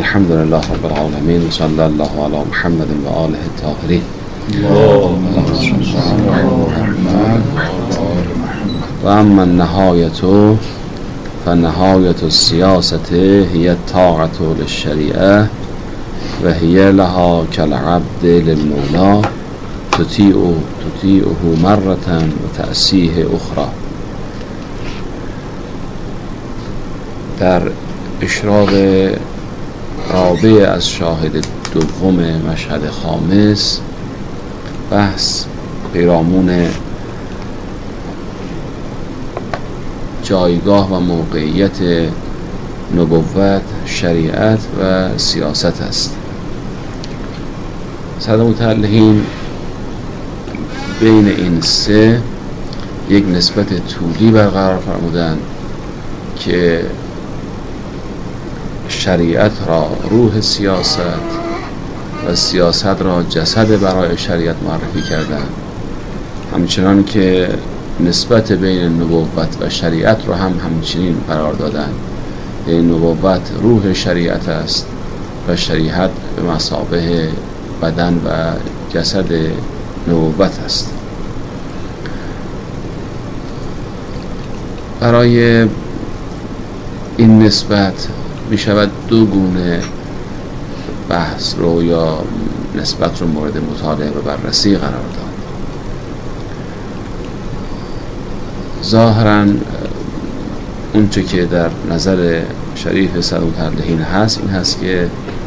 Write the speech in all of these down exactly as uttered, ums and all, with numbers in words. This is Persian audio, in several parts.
الحمد لله رب العالمين و صلی الله علی محمد و آله الطاهرین. و اما النهایت فنهایت السیاست هی الطاعة للشریعه و هی لها کالعبد للمولا تطیع تطیعه مرة و تأسیه اخرى. در اشراق رابع از شاهد دوم مشهد خامس بحث پیرامون جایگاه و موقعیت نبوت، شریعت و سیاست است. صدر متعلقین بین این سه یک نسبت طولی برقرار فرمودند که شریعت را روح سیاست و سیاست را جسد برای شریعت معرفی کردند، همچنان که نسبت بین نبوت و شریعت را هم همچنین قرار دادند. این نبوت روح شریعت است و شریعت به مثابه بدن و جسد نبوت است. برای این نسبت می شود دو گونه بحث رو یا نسبت رو مورد مطالعه و بررسی قرار داد. ظاهراً اونچه که در نظر شریف صدر متعلقین هست این هست که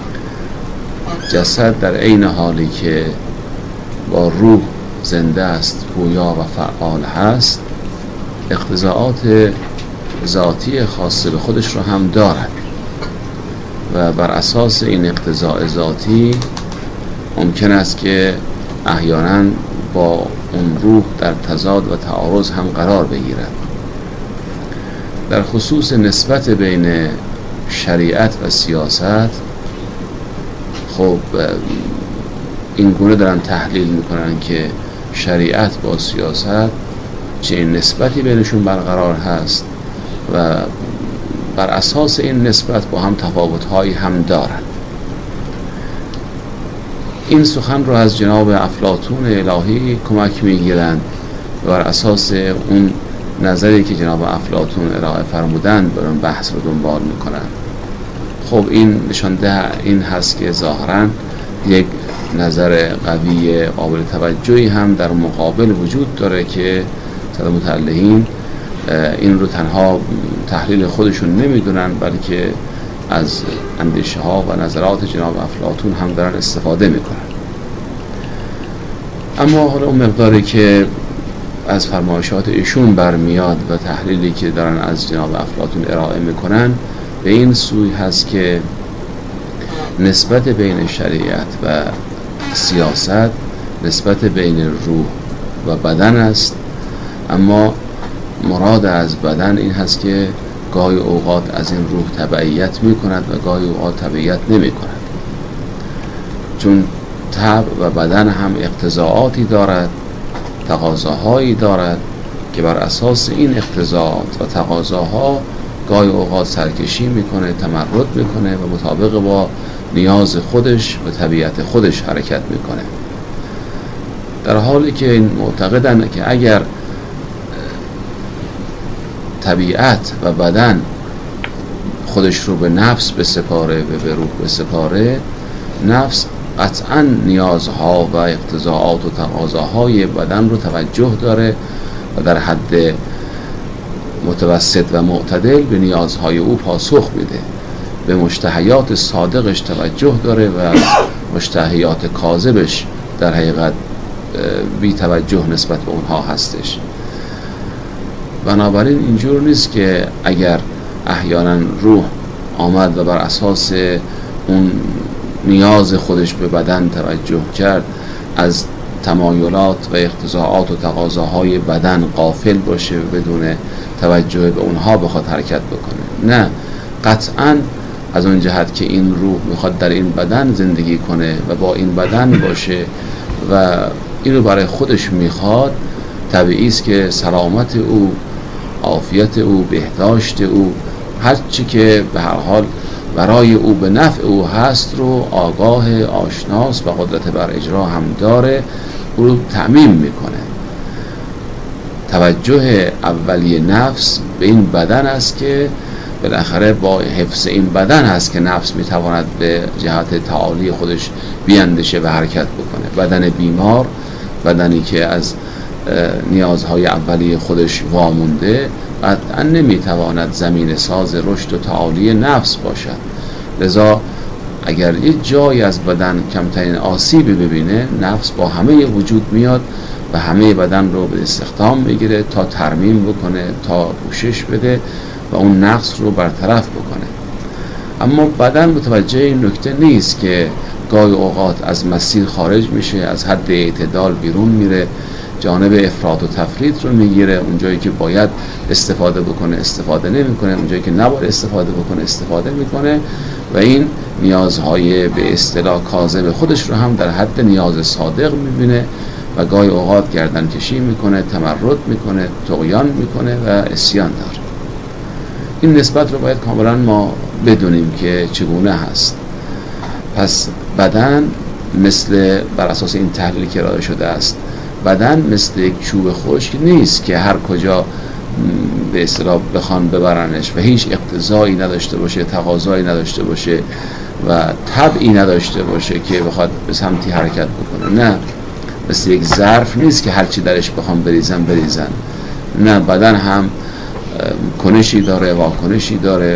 جسد در عین حالی که با روح زنده است، گویا و فعال هست، اقتضاعات ذاتی خاصه به خودش رو هم دارد و بر اساس این اقتضاء ذاتی ممکن است که احیانا با اون روح در تضاد و تعارض هم قرار بگیرد. در خصوص نسبت بین شریعت و سیاست، خب این گونه دارن تحلیل میکنن که شریعت با سیاست چه نسبتی بینشون برقرار هست و بر اساس این نسبت با هم تفاوت‌هایی هم دارند. این سخن رو از جناب افلاطون الهی کمک میگیرند و بر اساس اون نظری که جناب افلاطون ارائه فرمودند بر اون بحث رو دنبال میکنند. خب این نشانده این هست که ظاهراً یک نظر قوی قابل توجهی هم در مقابل وجود داره که صدر متعلقین این رو تنها تحلیل خودشون نمیدونن بلکه از اندیشه ها و نظرات جناب افلاطون هم دارن استفاده میکنن. اما حالا اون مقداری که از فرمایشات ایشون برمیاد و تحلیلی که دارن از جناب افلاطون ارائه میکنن به این سوی هست که نسبت بین شریعت و سیاست نسبت بین روح و بدن است، اما مراد از بدن این هست که گاهی اوقات از این روح تبعیت می کند و گاهی اوقات تبعیت نمی کند، چون طبع و بدن هم اقتضاعاتی دارد، تقاضاهایی دارد که بر اساس این اقتضاعات و تقاضاها گاهی اوقات سرکشی میکنه، تمرد میکنه و مطابق با نیاز خودش و طبیعت خودش حرکت میکنه. در حالی که این معتقدن که اگر طبیعت و بدن خودش رو به نفس بسپاره و به روح بسپاره، نفس قطعا نیازها و اقتضاعات و تقاضاهای بدن رو توجه داره و در حد متوسط و معتدل به نیازهای او پاسخ میده، به مشتهیات صادقش توجه داره و مشتهیات کاذبش در حقیقت بی توجه نسبت به اونها هستش. بنابراین اینجور نیست که اگر احیانا روح آمد و بر اساس اون نیاز خودش به بدن توجه کرد از تمایلات و اقتضاعات و تقاضاهای بدن غافل باشه و بدون توجه به اونها بخواد حرکت بکنه. نه، قطعاً از اون جهت که این روح میخواد در این بدن زندگی کنه و با این بدن باشه و این رو برای خودش میخواد، طبیعی است که سلامت او، عافیت او، بهداشت او، هر چی که به هر حال برای او به نفع او هست رو آگاه، آشناست و قدرت بر اجرا هم داره، او رو تعمیم میکنه. توجه اولیه نفس به این بدن است که بالاخره با حفظ این بدن هست که نفس میتواند به جهت تعالی خودش بیاندیشه و حرکت بکنه. بدن بیمار، بدنی که از نیازهای اولیه خودش وامونده، قطعا نمیتواند زمین ساز رشد و تعالی نفس باشد. لذا اگر یه جایی از بدن کمترین آسیبی ببینه، نفس با همه وجود میاد و همه بدن رو به استخدام میگیره تا ترمیم بکنه، تا پوشش بده و اون نقص رو برطرف بکنه. اما بدن متوجه این نکته نیست که گاهی اوقات از مسیر خارج میشه، از حد اعتدال بیرون میره، جانب افراط و تفریط رو میگیره، اونجایی که باید استفاده بکنه استفاده نمیکنه، اونجایی که نباید استفاده بکنه استفاده میکنه و این نیازهای به اصطلاح کاذب خودش رو هم در حد نیاز صادق میبینه و گاهی اوقات گردن کشی میکنه، تمرد میکنه، طغیان میکنه و عصیان داره. این نسبت رو باید کاملا ما بدونیم که چگونه هست. پس بدن مثل، بر اساس این تحلیلی که ارائه شده است، بدن مثل یک چوب خشک نیست که هر کجا به اصطلاح بخوان ببرنش و هیچ اقتضایی نداشته باشه، تقاضایی نداشته باشه و طبعی نداشته باشه که بخواد به سمتی حرکت بکنه. نه، مثل یک ظرف نیست که هرچی درش بخوام بریزن بریزن. نه، بدن هم کنشی داره، واکنشی داره،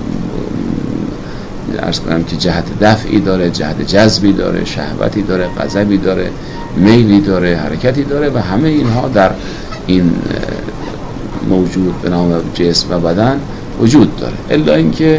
عرض کنم که جهت دفعی داره، جهت جذبی داره، شهوتی داره، غضبی داره، میلی داره، حرکتی داره و همه اینها در این موجود به نام جسم و بدن وجود داره. الا اینکه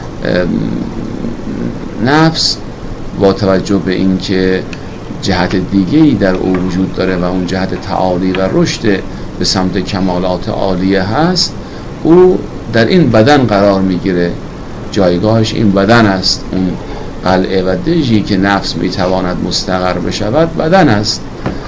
نفس با توجه به اینکه جهت دیگه‌ای در او وجود داره و اون جهت تعالی و رشد به سمت کمالات عالیه هست، او در این بدن قرار میگیره، جایگاهش این بدن است. اون قلعه و دژی که نفس میتواند مستقر بشود بدن است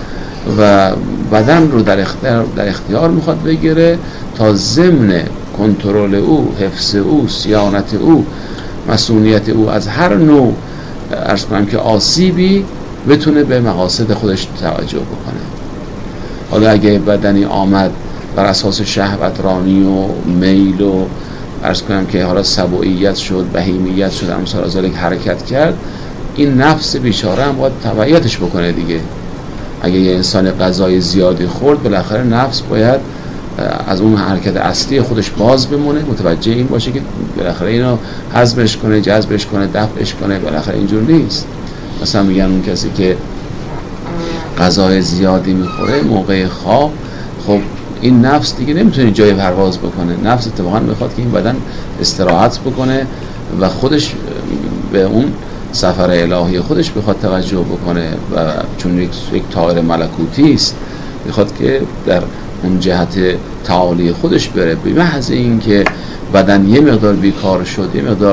و بدن رو در اختیار, در اختیار میخواد بگیره تا ضمن کنترل او، حفظ او، صیانت او، مسئولیت او از هر نوع عرض کنم که آسیبی بتونه به مقاصد خودش توجه بکنه. حالا اگه بدنی آمد بر اساس شهوت رانی و میل و عرض کنم که حالا سبوعیت شد، بهیمیت شد، امثال از ذلک حرکت کرد، این نفس بیچاره هم باید تبعیتش بکنه دیگه. اگه یه انسان غذای زیادی خورد، بالاخره نفس باید از اون حرکت اصلی خودش باز بمونه، متوجه این باشه که بالاخره اینو هضمش کنه، جذبش کنه، دفعش کنه. بالاخره اینجور نیست. مثلا میگن اون کسی که غذای زیادی میخوره موقع خواب، خب این نفس دیگه نمیتونه جای پرواز بکنه. نفس اتفاقا میخواد که این بدن استراحت بکنه و خودش به اون سفر الهی خودش بخواد توجه بکنه و چون یک یک طائر ملکوتی است، میخواد که در اون جهت تعالی خودش بره. به محض این که بدن یه مقدار بیکار شد، یه مقدار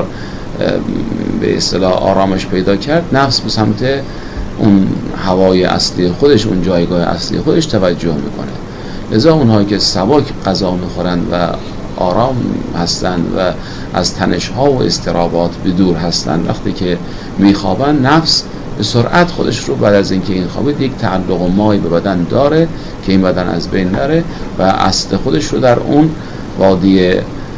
به اصطلاح آرامش پیدا کرد، نفس به سمت اون هوای اصلی خودش، اون جایگاه اصلی خودش توجه میکنه. لذا اونهایی که سبک غذا میخورند و آرام هستند و از تنش‌ها و اضطرابات به دور هستند، وقتی که میخوابن نفس به سرعت خودش رو بعد از اینکه این خوابید یک تعلق و مایی به بدن داره که این بدن از بین نره و اصل خودش رو در اون وادی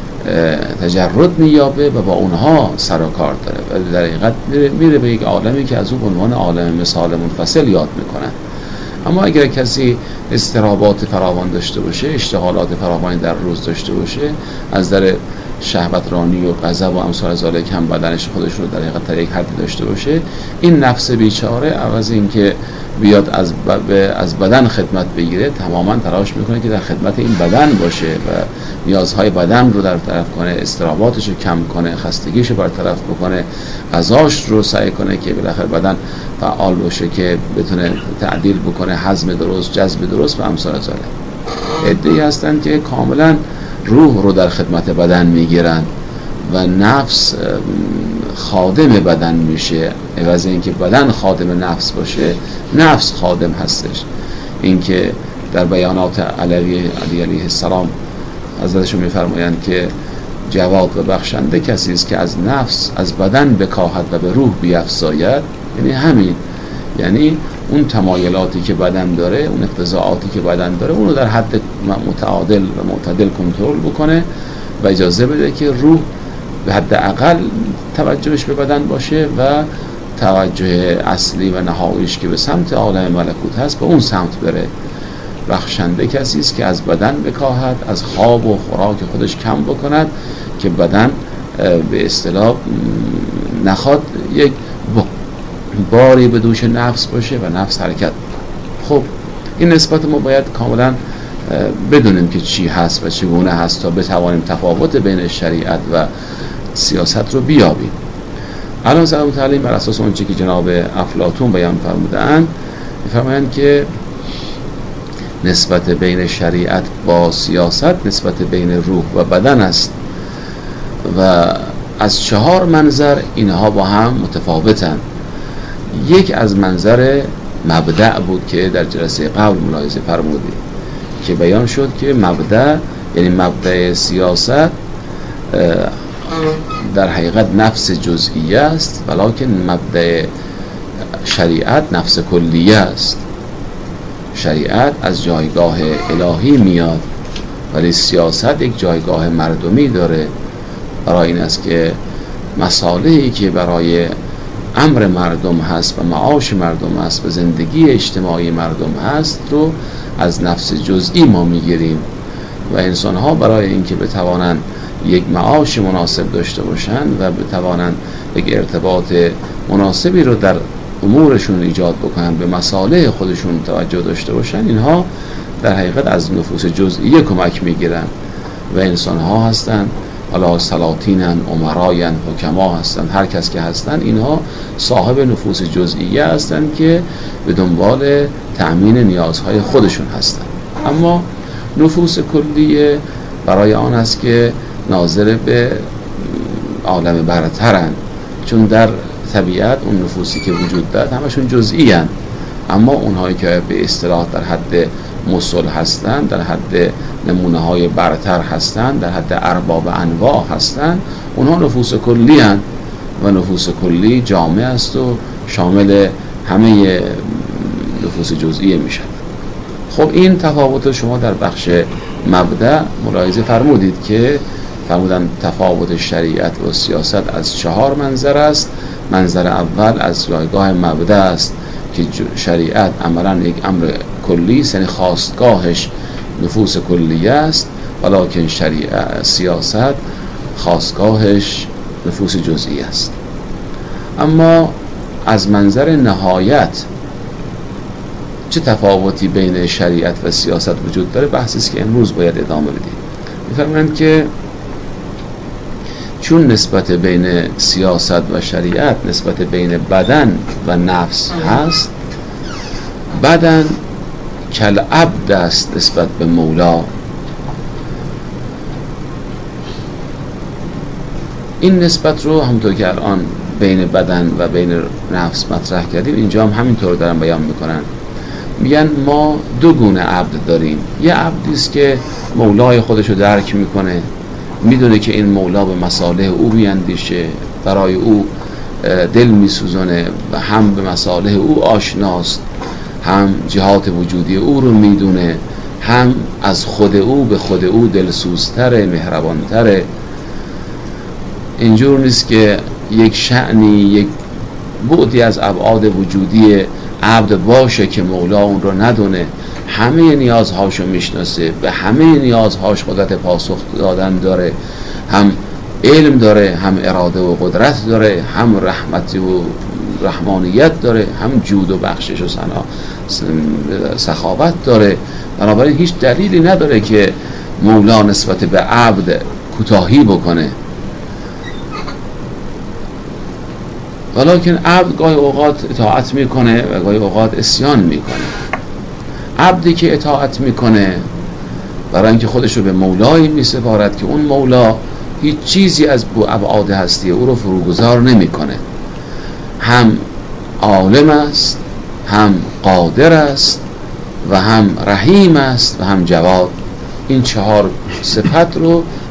تجرد مییابه و با اونها سر و کار داره و در حقیقت میره, میره به یک عالمی که از اون عنوان عالم مثال منفصل یاد میکنن. اما اگر کسی اضطرابات فراوان داشته باشه، اشتغالات فراوانی در روز داشته باشه، از در شهوت رانی و غضب و امثال ذالک هم بدنش خودش رو در حقیقت یک حدی داشته باشه، این نفس بیچاره عوض این که بیاد از از بدن خدمت بگیره، تماما تلاش میکنه که در خدمت این بدن باشه و نیازهای بدن رو در طرف کنه، اضطراباتش رو کم کنه، خستگیش رو برطرف بکنه، غذاش رو سعی کنه که بالاخره بدن فعال باشه که بتونه تعدیل بکنه، هضم درست، جذب درست و امثال ذالک. عده‌ای هستن که کاملا روح رو در خدمت بدن میگیرن و نفس خادم بدن میشه. عوض اینکه بدن خادم نفس باشه، نفس خادم هستش. اینکه در بیانات علوی علی علیه السلام حضرتشون میفرمایند که جواد و بخشنده کسی است که از نفس از بدن بکاهد و به روح بیفزاید. یعنی همین، یعنی اون تمایلاتی که بدن داره، اون اقتضاعاتی که بدن داره، اونو در حد متعادل و معتدل کنترل بکنه و اجازه بده که روح به حد اقل توجهش به بدن باشه و توجه اصلی و نهاییش که به سمت عالم ملکوت هست به اون سمت بره. بخشنده کسی است که از بدن بکاهد، از خواب و خوراک خودش کم بکند که بدن به اصطلاح نخواد یک باری به دوش نفس باشه و نفس حرکت. خب این نسبت ما باید کاملا بدونیم که چی هست و چگونه هست تا بتوانیم تفاوت بین شریعت و سیاست رو بیابیم. الان سلام تعلیم بر اساس اون چی که جناب افلاطون بیان فرمودند، می‌فرمایند که نسبت بین شریعت با سیاست نسبت بین روح و بدن است و از چهار منظر اینها با هم متفاوتند. یک از منظر مبدأ بود که در جلسه قبل ملاحظه فرمودید که بیان شد که مبدأ یعنی مبدأ سیاست در حقیقت نفس جزئیه است، ولکن مبدأ شریعت نفس کلیه است. شریعت از جایگاه الهی میاد ولی سیاست یک جایگاه مردمی داره. برای این است که مصالحی که برای امر مردم هست و معاش مردم هست و زندگی اجتماعی مردم هست رو از نفس جزئی ما میگیریم و انسان ها برای اینکه بتوانند یک معاش مناسب داشته باشن و بتوانند یک ارتباط مناسبی رو در امورشون ایجاد بکنن، به مصالح خودشون توجه داشته باشن، اینها در حقیقت از نفوس جزئیه کمک میگیرن و انسان ها هستن، حالا سلاطینن، امراین، حکما هستن، هر کس که هستن اینها صاحب نفوس جزئیه هستن که به دنبال تأمین نیازهای خودشون هستن. اما نفوس کلیه برای آن است که ناظر به عالم برترن، چون در طبیعت اون نفوسی که وجود دارد همشون جزئی هستند، اما اونهایی که به اصطلاح در حد مسل هستند، در حد نمونه های برتر هستند، در حد ارباب انواع هستند، اونها نفوس کلی هستند و نفوس کلی جامع است و شامل همه نفوس جزئی میشن. خب این تفاوت شما در بخش مبدأ ملاحظه فرمودید که فرمودن تفاوت شریعت و سیاست از چهار منظر است. منظر اول از جایگاه مبدأ است که شریعت عملا یک امر کلی است، یعنی خواستگاهش نفوس کلیه است، ولکن شریعت سیاست خواستگاهش نفوس جزئی است. اما از منظر نهایت چه تفاوتی بین شریعت و سیاست وجود داره بحثی است که امروز باید ادامه بدیم. می‌فرمایند که چون نسبت بین سیاست و شریعت نسبت بین بدن و نفس هست، بدن کالعبد است نسبت به مولا. این نسبت رو همونطور که الان بین بدن و بین نفس مطرح کردیم اینجا هم همینطور دارن بیان میکنن. میگن ما دو گونه عبد داریم. یه عبدی است که مولای خودشو درک میکنه، میدونه که این مولا به مصالح او بیندیشه، برای او دل میسوزونه و هم به مصالح او آشناست، هم جهات وجودی او رو میدونه، هم از خود او به خود او دلسوزتره، مهربانتره. اینجور نیست که یک شأنی، یک بعدی از ابعاد وجودی عبد باشه که مولا اون رو ندونه، همه نیازهاشو میشناسه، به همه نیازهاش قدرت پاسخ دادن داره، هم علم داره، هم اراده و قدرت داره، هم رحمت و رحمانیت داره، هم جود و بخشش و سنا سخاوت داره. بنابراین هیچ دلیلی نداره که مولا نسبت به عبد کوتاهی بکنه. ولکن عبد گاهی اوقات اطاعت میکنه و گاهی اوقات عصیان میکنه. عبدی که اطاعت میکنه برای اینکه خودش رو به مولایی میسپارد که اون مولا هیچ چیزی از ابعاد هستی او رو فروگذار نمیکنه، هم عالم است، هم قادر است و هم رحیم است و هم جواد. این چهار صفت رو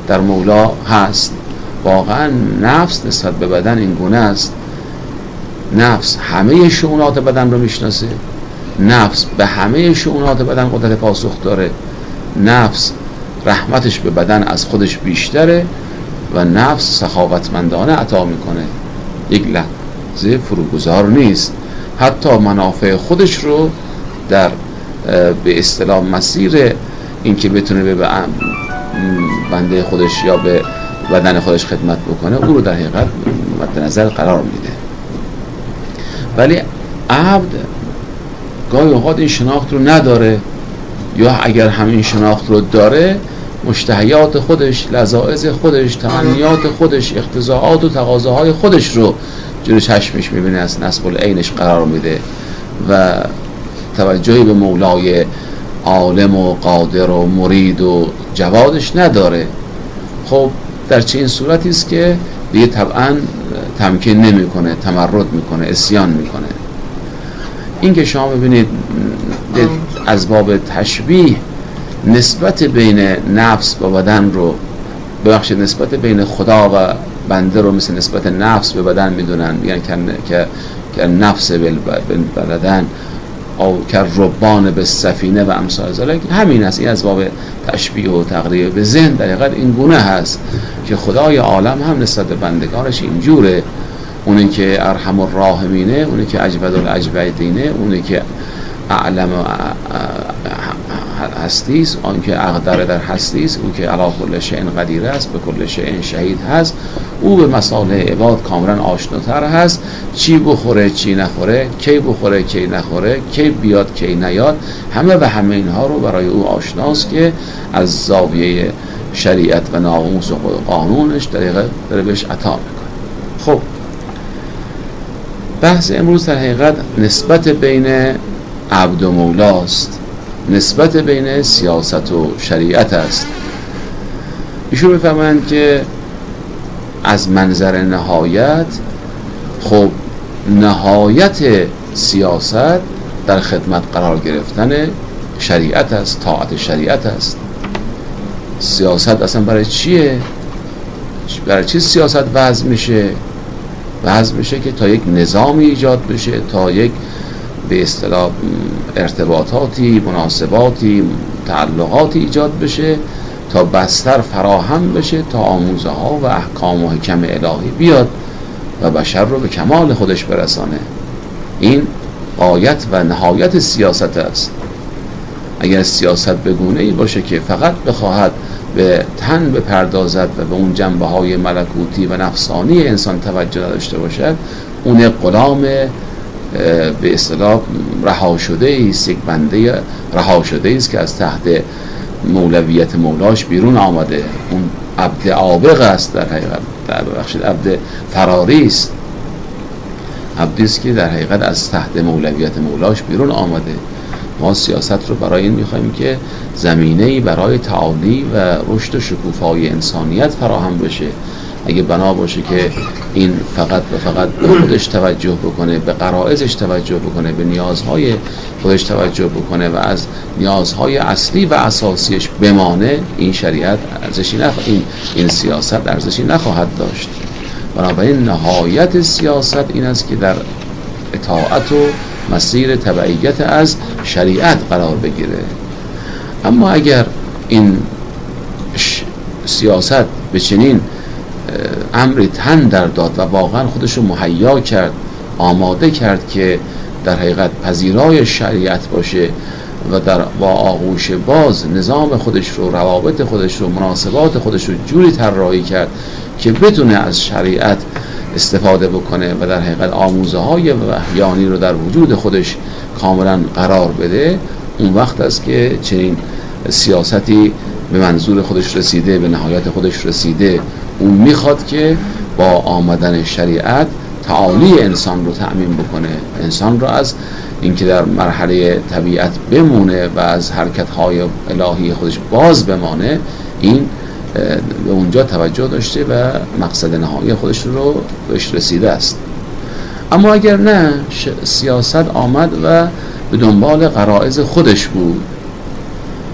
در مولا هست. واقعا نفس نسبت به بدن این گونه است، نفس همه شؤونات بدن رو میشناسه، نفس به همه شؤونات بدن قدرت پاسخ داره، نفس رحمتش به بدن از خودش بیشتره و نفس سخاوتمندانه عطا میکنه، یک لحظه فروگذار نیست، حتی منافع خودش رو در به اصطلاح مسیر اینکه بتونه به بنده خودش یا به بدن خودش خدمت بکنه او رو در حقیقت مد نظر قرار میده. ولی عبد گاهی اوقات این شناخت رو نداره، یا اگر همین شناخت رو داره مشتهیات خودش، لذائذ خودش، تمنیات خودش، اقتضاعات و تقاضاهای خودش رو جلوی چشمش میبینه، از نصب العینش قرار میده و توجهی به مولای عالم و قادر و مرید و جوادش نداره. خب در چه این صورتی است که دیگه طبعا تمکین نمیکنه، تمرد میکنه، عصیان میکنه. این که شما ببینید از باب تشبیه نسبت بین نفس و بدن رو، ببخشید نسبت بین خدا و بنده رو مثل نسبت نفس به بدن میدونن، میگن که که نفس به بدن او که ربان به سفینه و امثال ذلک. همین است، این از باب تشبیه و تقریب به ذهن در حقیقت این گونه هست که خدای عالم هم نسبت به بندگانش اینجوره، اونی که ارحم الراحمینه، اونی که اجود الاجودینه، اونی که اعلم هستیست، اون که اقدر در هستیست، اون که علی کل شیء قدیر است، به کل شیء شهید هست، او به مصالح عباد کاملا آشناتر هست، چی بخوره چی نخوره، کی بخوره کی نخوره، کی بیاد کی نیاد، همه و همه اینها رو برای او آشناست که از زاویه شریعت و ناموس و قانونش دقیقه داره بهش عطا میکنه. خب بحث امروز در حقیقت نسبت بین عبد و مولاست، نسبت بین سیاست و شریعت است. ایشون بفهمند که از منظر نهایت، خب نهایت سیاست در خدمت قرار گرفتن شریعت است، طاعت شریعت است. سیاست اصلا برای چیه؟ برای چی سیاست وضع میشه؟ وضع میشه که تا یک نظامی ایجاد بشه، تا یک به اصطلاح ارتباطاتی، مناسباتی، تعلقاتی ایجاد بشه، تا بستر فراهم بشه، تا آموزه ها و احکام و حکم الهی بیاد و بشر رو به کمال خودش برسانه. این غایت و نهایت سیاست است. اگر سیاست بگونه ای باشه که فقط بخواهد به تن بپردازد و به اون جنبه های ملکوتی و نفسانی انسان توجه داشته باشد، اون غلام به اصطلاح رها شده است، یک بنده رها شده است که از تحت مولویت مولاش بیرون آمده. اون عبد عابق است، در حقیقت در ببخشید عبد فراری است، عبدی است که در حقیقت از تحت مولویت مولاش بیرون آمده. ما سیاست رو برای این میخوایم که زمینه‌ای برای تعالی و رشد و شکوفایی انسانیت فراهم بشه. اگه بنا باشه که این فقط و فقط به خودش توجه بکنه، به غرایزش توجه بکنه، به نیازهای خودش توجه بکنه و از نیازهای اصلی و اساسیش بمانه، این شریعت ارزشی نخ... این این سیاست ارزشی نخواهد داشت. بنابراین نهایت سیاست این است که در اطاعت و مسیر تبعیت از شریعت قرار بگیره. اما اگر این سیاست به چنین امری تن در داد و واقعا خودش رو مهیا کرد، آماده کرد که در حقیقت پذیرای شریعت باشه و در با آغوش باز نظام خودش رو، روابط خودش رو، مناسبات خودش رو جوری طراحی کرد که بتونه از شریعت استفاده بکنه و در حقیقت آموزه های وحیانی رو در وجود خودش کاملا قرار بده، اون وقت است که چنین سیاستی به منظور خودش رسیده، به نهایت خودش رسیده. اون میخواد که با آمدن شریعت تعالی انسان رو تأمین بکنه، انسان رو از اینکه در مرحله طبیعت بمونه و از حرکت‌های الهی خودش باز بمانه، این به اونجا توجه داشته و مقصد نهایی خودش رو بهش رسیده است. اما اگر نه، سیاست آمد و به دنبال غرایز خودش بود،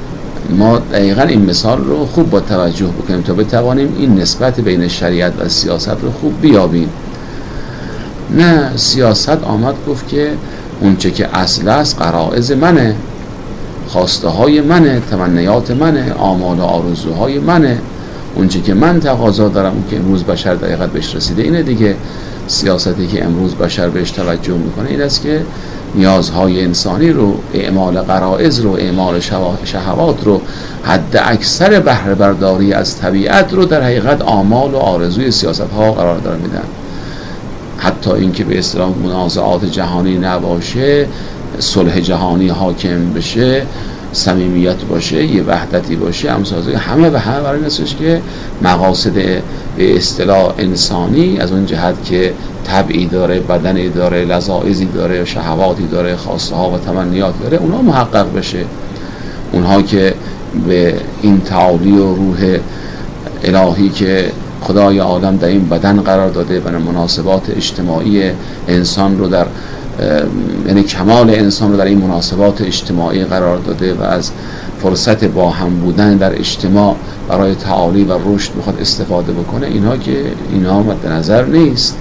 ما دقیقا این مثال رو خوب با توجه بکنیم تا بتوانیم این نسبت بین شریعت و سیاست رو خوب بیابیم. نه، سیاست آمد گفت که اونچه که اصل است غرایز منه، خواسته های منه، تمنیات منه، آمال و آرزوهای منه، اونچه که من تقاضا دارم، اون که امروز بشر دقیقت بهش رسیده اینه دیگه. سیاستی که امروز بشر بهش توجه میکنه این است که نیازهای انسانی رو، اعمال غرایز رو، اعمال شهوات رو، حد اکثر بهره برداری از طبیعت رو در حقیقت آمال و آرزوی سیاست ها قرار دار میدن. حتی اینکه به اصطلاح منازعات جهانی نباشه، صلح جهانی حاکم بشه، صمیمیت باشه، یه وحدتی باشه، همسازی، همه به همه برای نسبتش که مقاصد به اصطلاح انسانی از اون جهت که طبعی داره، بدنی داره، لذایذی داره، شهواتی داره، خواسته ها و تمنیات داره، اونها محقق بشه. اونها که به این تعالی و روح الهی که خدای عالم در این بدن قرار داده و مناسبات اجتماعی انسان رو در یعنی کمال انسان رو در این مناسبات اجتماعی قرار داده و از فرصت با هم بودن در اجتماع برای تعالی و رشد میخواد استفاده بکنه، اینها که اینها مد نظر نیست.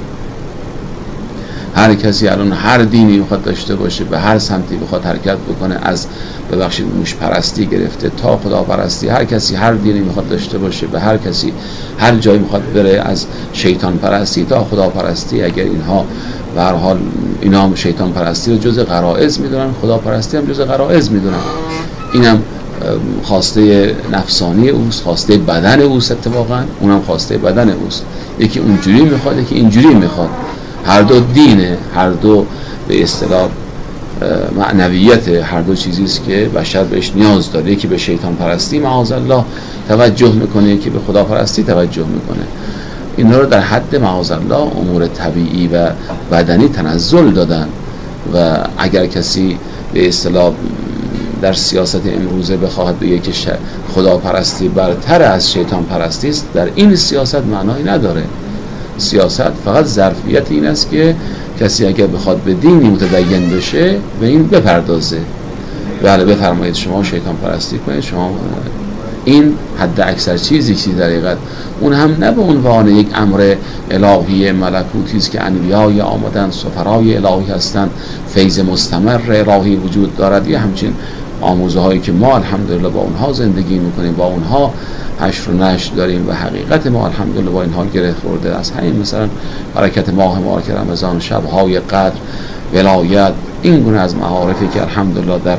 هر کسی الان هر دینی میخواد داشته باشه، به هر سمتی بخواد حرکت بکنه، از ببخشید موش پرستی گرفته تا خدا پرستی، هر کسی هر دینی میخواد داشته باشه، به هر کسی هر جایی میخواد بره، از شیطان پرستی تا خدا پرستی. اگر اینها به هر حال اینا هم شیطان پرستی رو جز غرایز میدونن، خدا پرستی هم جز غرایز میدونن، اینم خواسته نفسانی اوست، خواسته بدن اوست، اتفاقا اونم خواسته بدن اوست. یکی اونجوری میخواد، یکی اینجوری میخواد. هر دو دینه، هر دو به اصطلاح معنویت، هر دو چیزی است که بشر بهش نیاز داره. یکی به شیطان پرستی معاذ الله توجه میکنه، یکی به خدا پرستی توجه میکنه. اینا رو در حد معاذ الله امور طبیعی و بدنی تنزل دادن. و اگر کسی به اصطلاح در سیاست امروزه بخواهد بگه که خدا پرستی برتر از شیطان پرستی است، در این سیاست معنایی نداره. سیاست فقط ظرفیت این است که کسی اگر بخواد به دینی متدین بشه به این بپردازه. بله بفرمایید شما شیطان پرستی کنید، شما این حد اکثر چیزی چیزی در حقیقت، اون هم نه به عنوان یک امر الهی ملکوتی است که انبیای آمدن، سفرای الهی هستند، فیض مستمر الهی وجود دارد. یه همچین آموزه هایی که ما الحمدلله با اونها زندگی میکنیم، با اونها حشر و نشر داریم و حقیقت ما الحمدلله با اینها گره خورده. از همین مثلا برکت ماه مبارک رمضان، شب‌های قدر، ولایت، این گونه از معارفی که الحمدلله در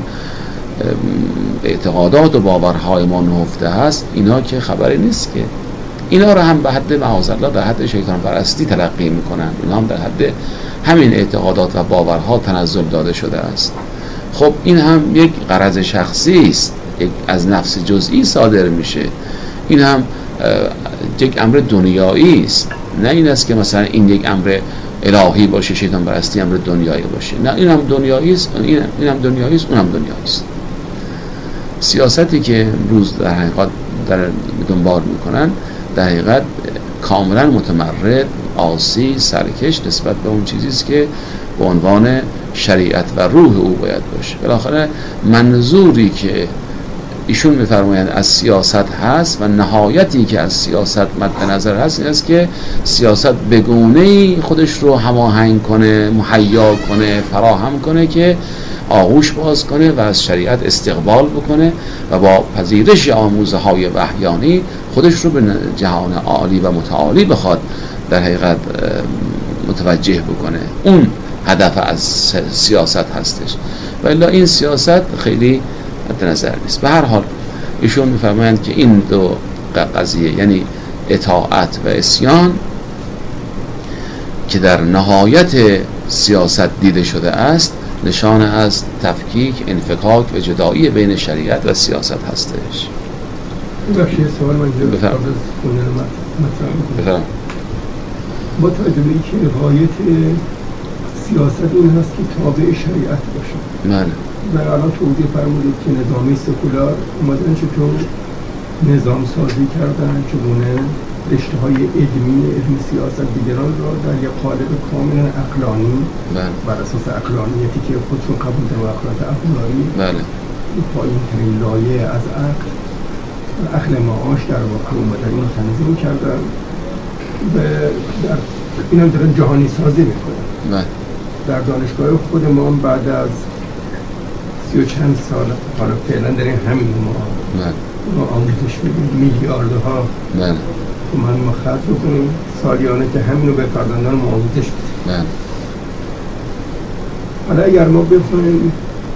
اعتقادات و باورهای ما نهفته هست، اینا که خبری نیست که اینا رو هم به حد معاذالله در حد شیطان پرستی تلقی میکنن. اینا هم در حد همین اعتقادات و باورها تنزل داده شده است. خب این هم یک غرض شخصی است، یک از نفس جزئی صادر میشه. این هم یک امر دنیایی است، نه این است که مثلا این یک امر الهی باشه، شیطان پرستی امر دنیایی باشه. نه، این هم دنیایی است، این هم دنیایی است، اون هم دنیایی است. سیاستی که امروز در حقیقت در دنبال میکنن در حقیقت کاملا متمرد، عاصی، سرکش نسبت به اون چیزی است که به عنوان شریعت و روح او باید باشه. بالاخره منظوری که ایشون میفرمایند از سیاست هست و نهایتی که از سیاست مد نظر هست این است که سیاست به گونه‌ای خودش رو هماهنگ کنه، مهیا کنه، فراهم کنه که آغوش باز کنه و از شریعت استقبال بکنه و با پذیرش آموزه های وحیانی خودش رو به جهان عالی و متعالی بخواد در حقیقت متوجه بکنه. اون هدف از سیاست هستش و الا این سیاست خیلی مد نظر نیست. به هر حال ایشون میفرمایند که این دو قضیه، یعنی اطاعت و عصیان که در نهایت سیاست دیده شده است، نشان از تفکیک، انفکاک و جدایی بین شریعت و سیاست هستش. بخشی سوال من جدا بفرم بفرم با توجه به اینکه غایت سیاست این هست که تابع شریعت باشه. بله. و الان توضیح فرمودید که نظامی سکولار اومدن چطور نظام سازی کردن، چگونه رشته های علمی علمی سیاست دیگران را در یک قالب کاملا عقلانی بر اساس عقلانیتی که خودشون قبول دارن، عقلانیت عقلانی بله پایین ترین لایه از عقل اهل معاش در واقع اومدن اینو تنظیم کردن و در اینم دارن جهانی سازی میکنن. در دانشگاه خودمان بعد از سی و چند سال حالا فعلا داریم همین ما ما آموزش میدیم، میلیاردها تومان ما خرج بکنیم سالیانه که همین رو به فرزندان ما آموزش بدیم. حالا اگر ما بخونیم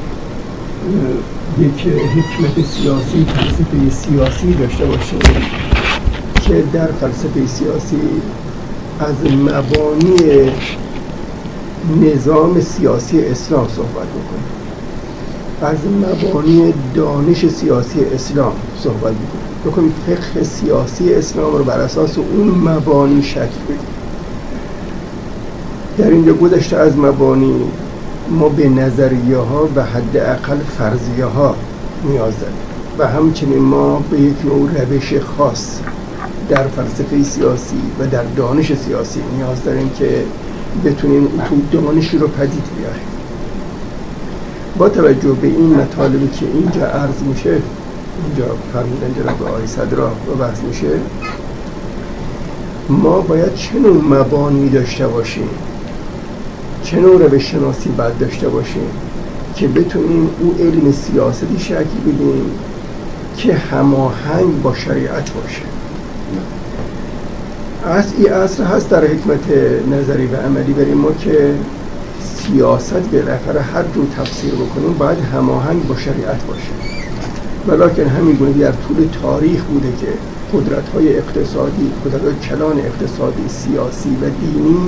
یک حکمت سیاسی، فلسفه سیاسی داشته باشیم که در فلسفه سیاسی از مبانی نظام سیاسی اسلام صحبت بکنیم، از مبانی دانش سیاسی اسلام صحبت بکنیم، بکنیم فقه سیاسی اسلام رو بر اساس اون مبانی شکل بدیم. در اینجا گذشته از مبانی ما به نظریه ها و حداقل فرضیه ها نیاز داریم و همچنین ما به یک نوع روش خاص در فلسفه سیاسی و در دانش سیاسی نیاز داریم که بتونیم تو دانشی رو پدید بیاریم. با توجه به این مطالبی که اینجا عرض میشه، اینجا فرمودن جناب آقای صدرا و بحث میشه، ما باید چه نوع مبانی داشته باشیم، چه نوع روش شناسی باید داشته باشیم که بتونیم او علم سیاستی شکل بدیم که هماهنگ با شریعت باشه. از این اصل هست در حکمت نظری و عملی برای ما که سیاست بالاخره هر جور تفسیر بکنیم باید هماهنگ با شریعت باشه. ولیکن همین گونه در طول تاریخ بوده که قدرت‌های اقتصادی، قدرت‌های کلان اقتصادی، سیاسی و دینی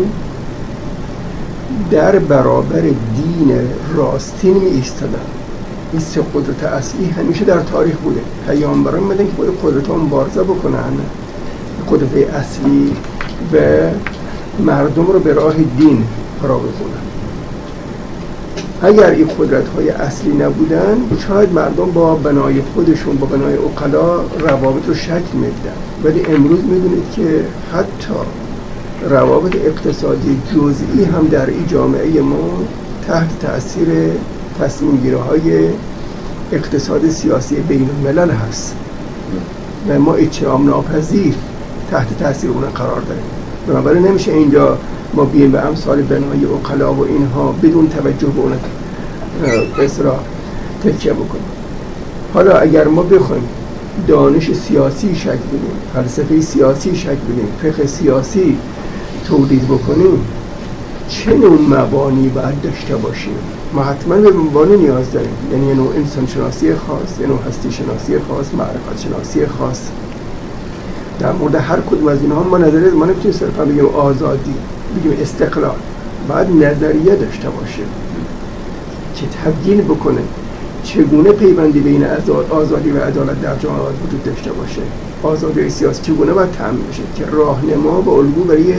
در برابر دین راستین می ایستادن. این سه قدرت اصلی همیشه در تاریخ بوده. پیامبران میدن که باید قدرت ها مبارزه بکنن، قدرت اصلی و مردم رو به راه دین فرا بخونن. اگر این قدرت های اصلی نبودن شاید مردم با بنای خودشون، با بنای عقلا روابط رو شکل میدن. ولی امروز میدونید که حتی روابط اقتصادی جزئی هم در این جامعه ما تحت تأثیر تصمیم گیری های اقتصاد سیاسی بین الملل هست و ما اجتناب ناپذیر تحت تأثیر اون قرار داریم. بنابراین نمیشه اینجا ما بیایم به امثال بنای عقلا و اینها بدون توجه به اون به اصطلاح تکیه بکنیم. حالا اگر ما بخوایم دانش سیاسی شکل بدیم، فلسفه سیاسی شکل بدیم، فقه سیاسی تولید بکنیم، چه نوع مبانی باید داشته باشیم؟ ما حتما به مبانی نیاز داریم، یعنی یه نوع انسان شناسی خاص، یه نوع هستی شناسی خاص، معرفت شناسی خاص. در مورد هر کدوم از اینها ما نظریه ما نمیتونیم صرفا بگیم آزادی، بگیم استقلال. باید نظریه داشته باشه که تبیین بکنه چگونه پیوندی بین آزادی و عدالت در جامعه وجود داشته باشه، آزادی سیاسی چگونه باید تامین بشه که راهنما و الگو برای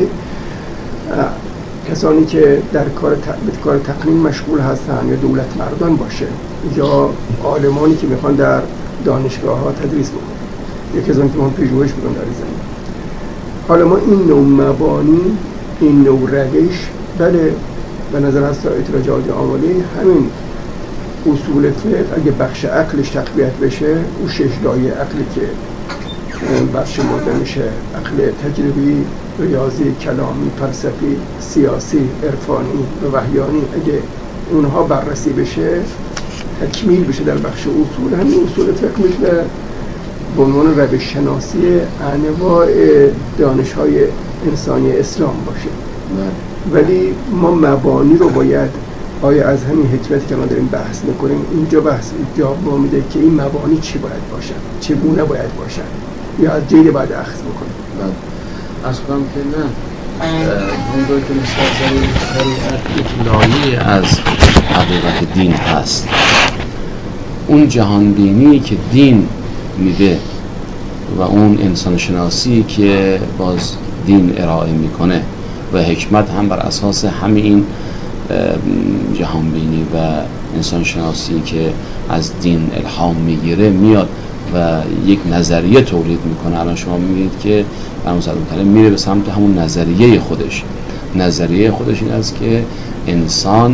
کسانی که در کار به کار تقنین مشغول هستن یا دولت مردان باشه یا عالمانی که میخوان در دانشگاه ها تدریس بکنن یا کسانی که میخوان پژوهش بکنن در زمین. حالا ما این نوع مبانی، این نوع روش، بله به نظر هست اعتراضات عاملی همین اصول فقه اگه بخش عقلش تقویت بشه، اون شش لایه عقلی که بخش مورد میشه، عقل تجربی، ریاضی، کلامی، فلسفی، سیاسی، عرفانی و وحیانی، اگه اونها بررسی بشه، تکمیل بشه در بخش اصول، همین اصول فقه میتونه به عنوان روش شناسی انواع دانش‌های انسانی اسلام باشه. ولی ما مبانی رو باید، آیا از همین حکمتی که ما داریم بحث میکنیم اینجا بحث جواب ما میده که این مبانی چی باید باشن، چگونه باید باشن، یا از جیل باید اخذ بکنیم؟ از کنم که نه، اونجا که مثل شریعت یک لایه از حقیقت دین هست، اون جهانبینی که دین میده و اون انسان شناسی که باز دین ارائه میکنه و حکمت هم بر اساس همین جهانبینی و انسان شناسی که از دین الهام میگیره میاد و یک نظریه تولید میکنه. الان شما میبینید که برنامه صدر میره به سمت همون نظریه خودش. نظریه خودش این است که انسان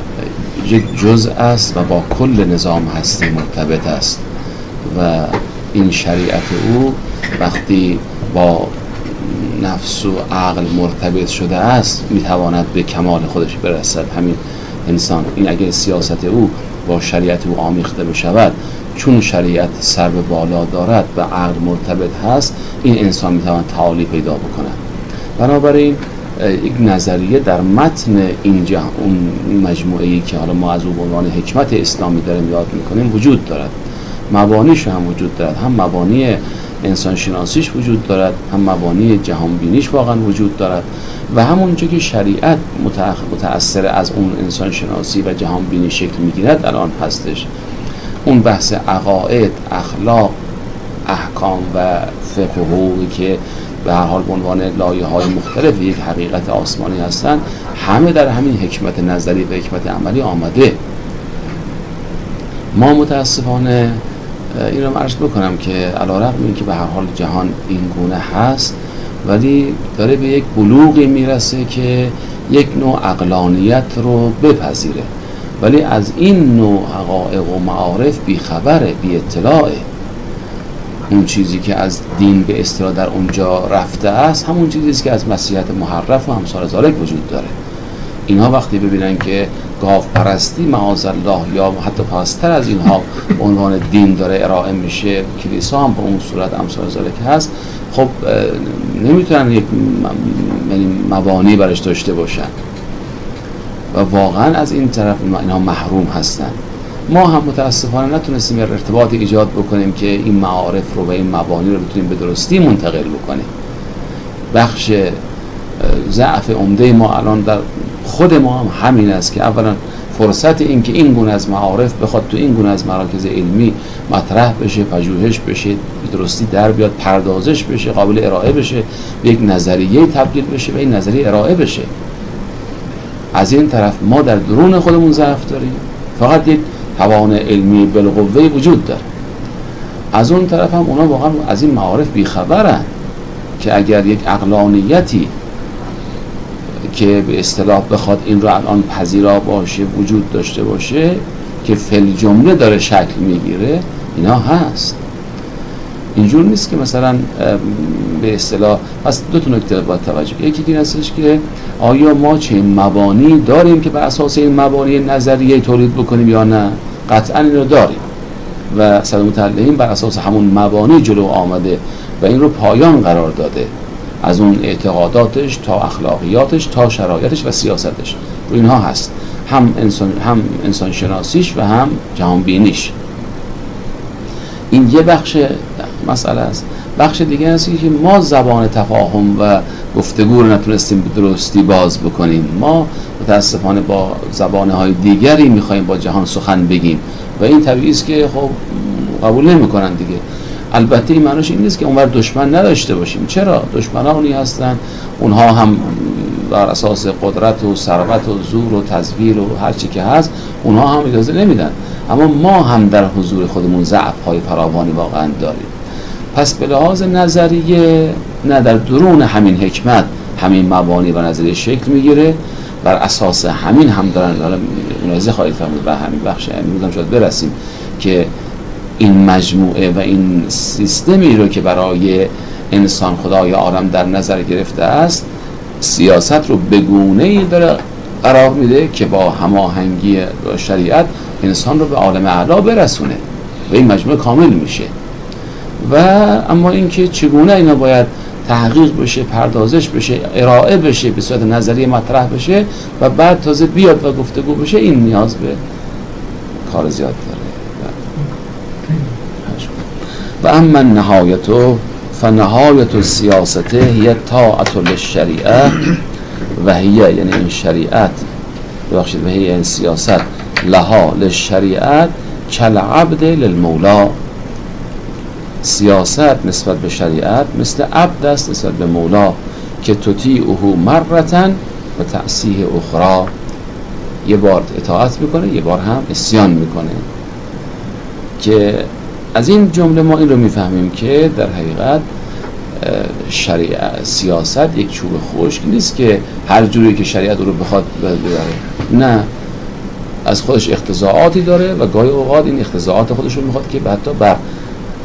یک جزء است و با کل نظام هستی مرتبط است و این شریعت او وقتی با نفس و عقل مرتبط شده است میتواند به کمال خودش برسد. همین انسان، این اگر سیاست او با شریعت او آمیخته بشود، چون شریعت سر به بالا دارد و عقل مرتبط هست، این انسان میتواند تعالی پیدا بکند. بنابراین یک نظریه در متن این جهان، اون مجموعه‌ای که حالا ما از او به عنوان حکمت اسلامی داریم یاد میکنیم وجود دارد. مبانیش هم وجود دارد، هم مبانی انسان شناسیش وجود دارد، هم مبانی جهان بینیش واقعا وجود دارد و همونجا که شریعت متأثر از اون انسان شناسی و جهان بینی شکل میگیرد الان هستش. اون بحث عقاید، اخلاق، احکام و فقه و حقوقی که به هر حال به عنوان لایه‌های مختلف یک حقیقت آسمانی هستند، همه در همین حکمت نظری و حکمت عملی آمده. ما متاسفانه این رو عرض بکنم که علی‌رغم این که به هر حال جهان این گونه هست، ولی داره به یک بلوغی میرسه که یک نوع عقلانیت رو بپذیره، ولی از این نوع حقایق و معارف بیخبره، بی اطلاعه. اون چیزی که از دین به اصطلاح در اونجا رفته است همون چیزی است که از مسیحیت محرف و امثال ذالک وجود داره. اینها وقتی ببینن که گاو پرستی معاذالله یا حتی پستر از اینها به عنوان دین داره ارائه میشه، کلیسا هم به اون صورت امثال ذالک هست، خب نمیتونن یک مبانی برش داشته باشن و واقعا از این طرف اینها محروم هستن. ما هم متاسفانه نتونستیم ارتباط ایجاد بکنیم که این معارف رو و این مبانی رو بتونیم به درستی منتقل بکنیم. بخش ضعف عمده ما الان در خود ما هم همین است که اولا فرصت این که این گونه از معارف بخواد تو این گونه از مراکز علمی مطرح بشه، پژوهش بشه، به درستی در بیاد، پردازش بشه، قابل ارائه بشه، به یک نظریه تبدیل بشه و این نظریه ارائه بشه. از این طرف ما در درون خودمون ضعف داریم، فقط یک توان علمی بالقوه وجود داره. از اون طرف هم اونا واقعا از این معارف بیخبرن که اگر یک عقلانیتی که به اصطلاح بخواد این رو الان پذیرا باشه، وجود داشته باشه، که فل جمله داره شکل میگیره، اینا هست. اینجور نیست که مثلا به اصطلاح، پس دو تا نکته باید توجه. یکی این هستش که آیا ما چه مبانی داریم که بر اساس این مبانی نظریه تولید بکنیم یا نه؟ قطعا این رو داریم و صد متعلقین بر اساس همون مبانی جلو آمده و این رو پایان قرار داده، از اون اعتقاداتش تا اخلاقیاتش تا شرایطش و سیاستش رو اینها هست، هم انسان هم انسان شناسیش و هم جهان بینیش. این یه بخش مسئله است. بخش دیگه است که ما زبان تفاهم و گفتگو رو نتونستیم به درستی باز بکنیم. ما متاسفانه با زبانهای دیگری میخوایم با جهان سخن بگیم و این طبیعی است که خب قبول نمیکنن دیگه. البته این معنیش این نیست که اونور دشمن نداشته باشیم. چرا؟ دشمنانی هستن، اونها هم بر اساس قدرت و ثروت و زور و تزویر و هر چی که هست اونها هم اجازه نمیدن، اما ما هم در حضور خودمون ضعف‌های فراوانی واقعا داریم. پس به لحاظ نظریه نه، در درون همین حکمت همین مبانی و نظریه شکل میگیره، بر اساس همین هم دارن. حالا منازعه خواهید فهمید و همین بخش امروز هم شاید برسیم که این مجموعه و این سیستمی رو که برای انسان خدای عالم در نظر گرفته است، سیاست رو به گونه‌ای داره قرار میده که با هماهنگی با شریعت انسان رو به عالم اعلا برسونه و این مجموعه کامل میشه. و اما اینکه چگونه اینا باید تحقیق بشه، پردازش بشه، ارائه بشه، به صورت نظریه مطرح بشه و بعد تازه بیاد و گفتگو بشه، این نیاز به کار زیاد داره. و اما نهایتو فنهایت السیاسته هی طاعت للشریعه و هی، یعنی این شریعت ببخشید و هی این سیاست لها للشریعت کالعبد للمولا. سیاست نسبت به شریعت مثل عبد است نسبت به مولا که تطیعه مرتن و تعصیه اخرى، یه بار اطاعت میکنه یه بار هم عصیان میکنه. که از این جمله ما این رو میفهمیم که در حقیقت شریعت سیاست یک چوب خشک نیست که هر جوری که شریعت رو بخواد ببره، نه، از خودش اقتضاعاتی داره و گاهی اوقات این اقتضاعات خودش رو میخواد که حتی بر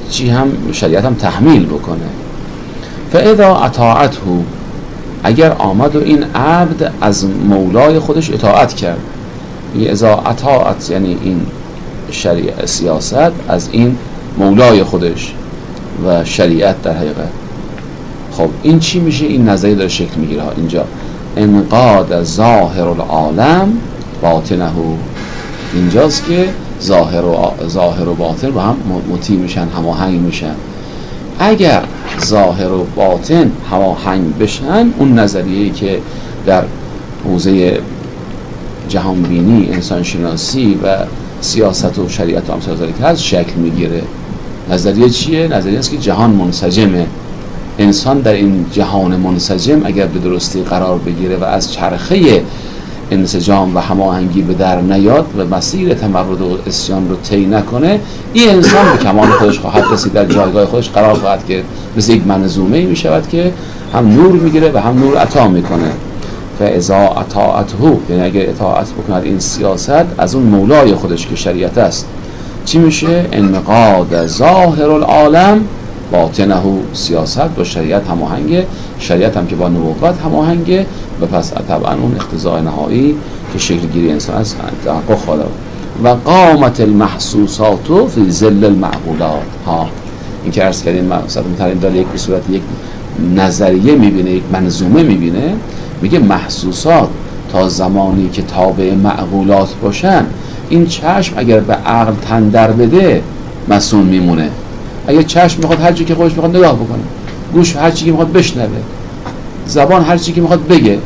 چی هم شریعت هم تحمیل بکنه. فاذا اطاعته، اگر آمد و این عبد از مولای خودش اطاعت کرد، اذا اطاعت یعنی این شریعت سیاست از این مولای خودش و شریعت در حقیقت. خب این چی میشه؟ این نظریه داره شکل میگیره اینجا. انقاد ظاهر العالم باطنه، اینجاست که ظاهر و ظاهر و باطن با هم مطیع میشن، هماهنگ میشن. اگر ظاهر و باطن هماهنگ بشن، اون نظریه‌ای که در حوزه جهانبینی، انسانشناسی و سیاست و شریعت و امثال ذالک هست شکل میگیره. نظریه چیه؟ نظریه است که جهان منسجمه. انسان در این جهان منسجم اگر به درستی قرار بگیره و از چرخه انسجام و هماهنگی به در نیاد و مسیر تمرد و عصیان رو طی نکنه، این انسان به کمال خودش خواهد رسید، در جایگاه خودش قرار خواهد گرفت، مثل یک منظومه می شود که هم نور میگیره و هم نور عطا میکنه. فاذا اطاعته، یعنی اگر اطاعت بکند این سیاست از اون مولای خودش که شریعت است، چی میشه؟ انقاد ظاهر العالم باطنه، سیاست با شریعت هماهنگه، شریعت هم که با نبوت هماهنگه و پس طبعا اون اقتضای نهایی که شکل گیری انسان است تحقق خواهد. و قامت المحسوسات فی ظل المعقولات. ها این که عرض کردیم مثلا متعلم داره یک به صورت یک نظریه میبینه، یک منظومه میبینه، میگه محسوسات تا زمانی که تابع معقولات باشن، این چشم اگر به عقل تن در بده مسئول میمونه. اگه چشم میخواد هر چی که خودش میخواد نگاه بکنه، گوش هر چی که میخواد بشنوه، زبان هر چی که میخواد بگه،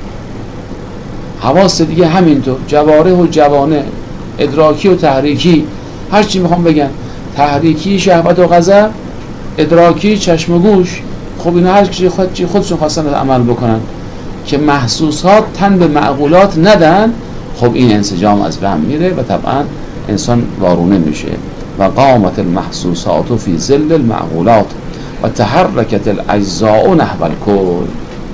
حواس دیگه همینطور، جوارح و جوانه، ادراکی و تحریکی هر چی میخوام بگن، تحریکی شهوت و غضب، ادراکی چشم و گوش، خب اینا هر چی خود چی خودشون خواستن عمل بکنن که محسوسات تن به معقولات ندن، خب این انسجام از بین میره و طبعا انسان وارونه میشه. و قامت المحسوسات فی ظل المعقولات و تحرکت الاجزاء نحو الکل.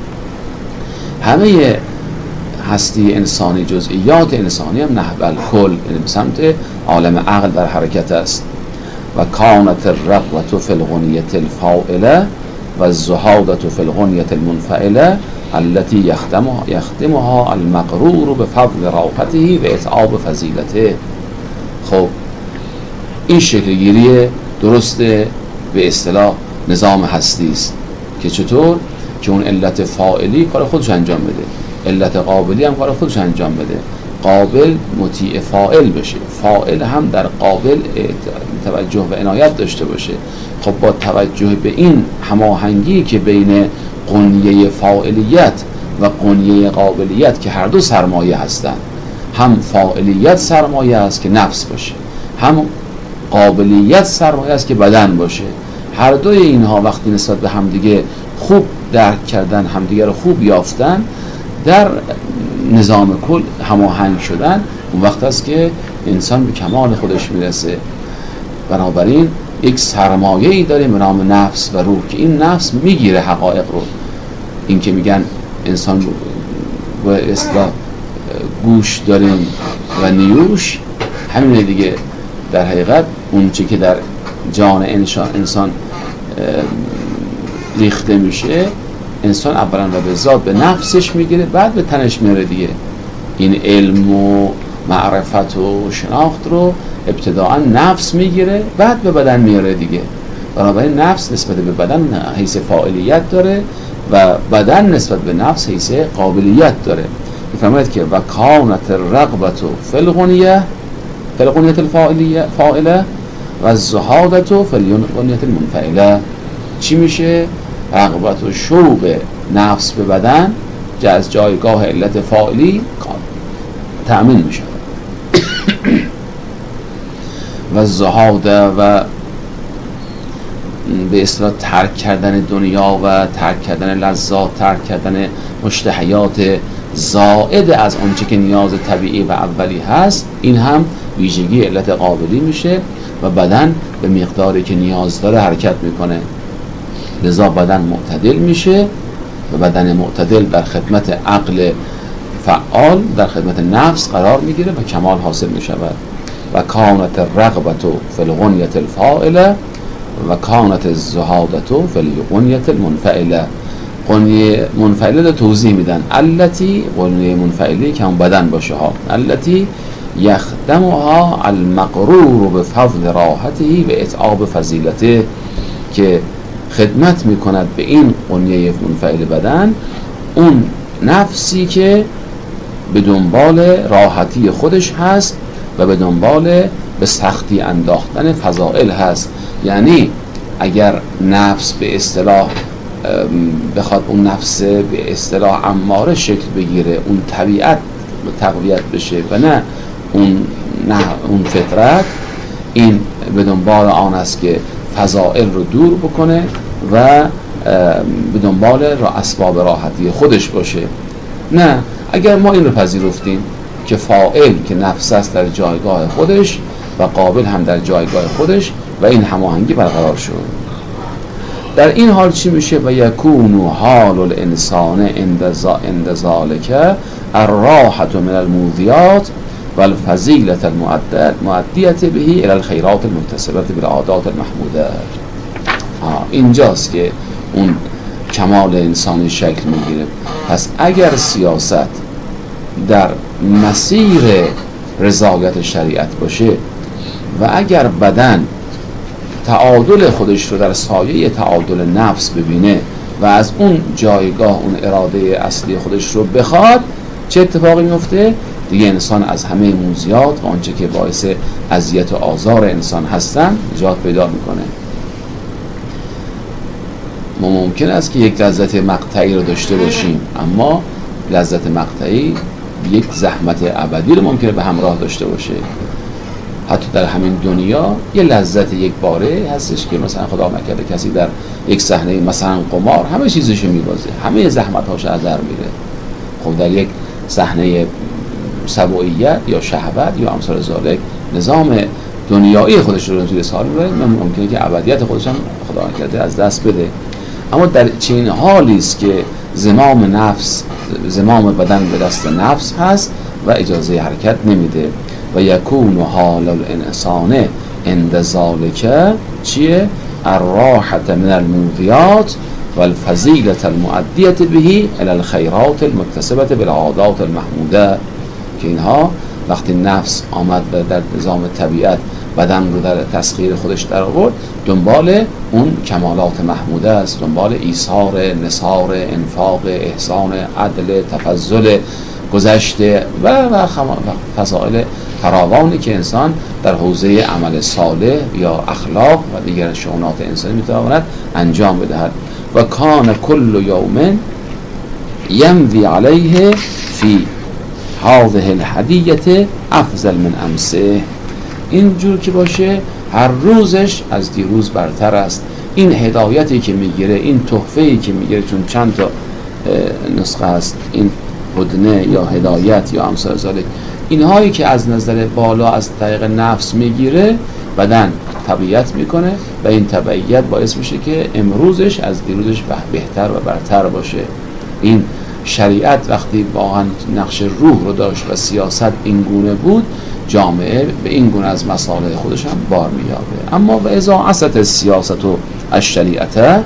همه هستی انسانی، جزئیات انسانی هم نحو الکل، یعنی سمت عالم عقل در حرکت است. و کانت الرغبة فی الغنیة الفاعله و الزهادة فی الغنیة المنفعله التي یخدمها یخدمها المغرور بفضل راحته و اتعاب فضیلته. خب این شکل گیری درست به اصطلاح نظام هستی است که چطور که اون علت فاعلی کار خودش انجام بده، علت قابلی هم کار خودش انجام بده، قابل مطیع فاعل بشه، فاعل هم در قابل توجه و عنایت داشته باشه. خب با توجه به این هماهنگی که بین قنیه فاعلیت و قنیه قابلیت که هر دو سرمایه هستند، هم فاعلیت سرمایه است که نفس باشه، هم قابلیت سرمایه است که بدن باشه، هر دوی اینها وقتی نسبت به همدیگه خوب درک کردن، همدیگه رو خوب یافتن، در نظام کل هماهنگ شدن، اون وقت است که انسان به کمال خودش میرسه. بنابراین یک سرمایه‌ای داریم به نام نفس و روح که این نفس میگیره حقایق رو. این که میگن انسان و اصطلاح گوش داریم و نیوش، همین دیگه. در حقیقت اون چی که در جان انسان ریخته میشه، انسان اولا و به ذات به نفسش میگیره، بعد به تنش میاره دیگه. این علم و معرفت و شناخت رو ابتداعا نفس میگیره، بعد به بدن میاره دیگه. بنابراین نفس نسبت به بدن حیث فاعلیت داره و بدن نسبت به نفس حیث قابلیت داره. میفرماید که و کانت الرغبة فی الغنیة فی الغنیة الفاعله و الزهادة فی الغنیة المنفعله. چی میشه؟ رغبت و شوق نفس به بدن از جایگاه علت فاعلی تأمین میشه و زهاده و به اصطلاح ترک کردن دنیا و ترک کردن لذات، ترک کردن مشتهیات زائد از آنچه که نیاز طبیعی و اولی هست، این هم ویژگی علت قابلی میشه و بدن به مقداری که نیاز داره حرکت میکنه. لذا بدن معتدل میشه و بدن معتدل در خدمت عقل فعال، در خدمت نفس قرار میگیره و کمال حاصل میشود. و کانت الرغبة فی الغنیة الفاعله و کانت الزهادتو فی القنیة المنفعله. قنیه منفعله رو توضیح میدن. التی، قنیه منفعله که هم بدن باشه ها، التی یخدمها المغرور بفضل راحته و اتعاب فضیلته، که خدمت میکند به این قنیه منفعل بدن اون نفسی که به دنبال راحتی خودش هست و به دنبال به سختی انداختن فضائل هست. یعنی اگر نفس به اصطلاح بخواد اون نفس به اصطلاح اماره شکل بگیره، اون طبیعت تقویت بشه و نه اون نه اون فطرت، این به دنبال آن است که فضائل رو دور بکنه و به دنبال را اسباب راحتی خودش باشه. نه، اگر ما این رو پذیرفتیم که فاعل که نفس است در جایگاه خودش و قابل هم در جایگاه خودش و این هماهنگی برقرار شد، در این حال چی میشه؟ و یکون حال الانسان عند ذالک الراحة من الموذیات و الفضیلة المؤدیة به الی الخیرات المکتسبة بالعادات المحموده. اینجاست که اون کمال انسانی شکل میگیره. پس اگر سیاست در مسیر رضایت شریعت باشه و اگر بدن تعادل خودش رو در سایه تعادل نفس ببینه و از اون جایگاه اون اراده اصلی خودش رو بخواد، چه اتفاقی میفته؟ دیگه انسان از همه موذیات و آنچه که باعث اذیت و آزار انسان هستن نجات پیدا میکنه. ما ممکن است که یک لذت مقطعی رو داشته باشیم، اما لذت مقطعی یک زحمت ابدی رو ممکنه به همراه داشته باشه. حتی در همین دنیا یه لذت یک باره هستش که مثلا خدا نکرده کسی در یک صحنه مثلا قمار همه چیزشو میبازه، همه زحمت‌هاش از در میره. خب در یک صحنه سبوعیت یا شهوت یا امثال ذالک نظام دنیایی خودش رو توی سال میبره، ممکنه که ابدیت خودش هم خدا نکرده از دست بده. اما در چنین حالی است که زمام نفس، زمام بدن به دست نفس هست و اجازه حرکت نمیده. و یکون حال الانسان عند ذالک چیه؟ الراحة من الموذیات و الفضیلة المؤدیة به الی الخیرات المکتسبة بالعادات المحموده، که اینها وقتی نفس آمد در نظام طبیعت بدن رو در تسخیر خودش در آورد، دنبال اون کمالات محموده است، دنبال ایثار، نثار، انفاق، احسان، عدل، تفضل، گذشته و و فضائل فراوانی که انسان در حوزه عمل صالح یا اخلاق و دیگر شؤونات انسانی میتواند انجام بدهد. و کان کل یوم یمضی علیه فی هذه الهدیه افضل من امسه. اینجور که باشه هر روزش از دیروز برتر است. این هدایتی که میگیره، این تحفه‌ای که میگیره، چون چند تا نسخه است، این هدنه یا هدایت یا امثال ذالک، اینهایی که از نظر بالا از طریق نفس میگیره بدن تبعیت میکنه و این تبعیت باعث میشه که امروزش از دیروزش بهتر و برتر باشه. این شریعت وقتی واقعا نقش روح رو داشت و سیاست این گونه بود، جامعه به این گونه از مصالح خودش هم بار میابه. اما و اذا عصت السیاست و الشریعت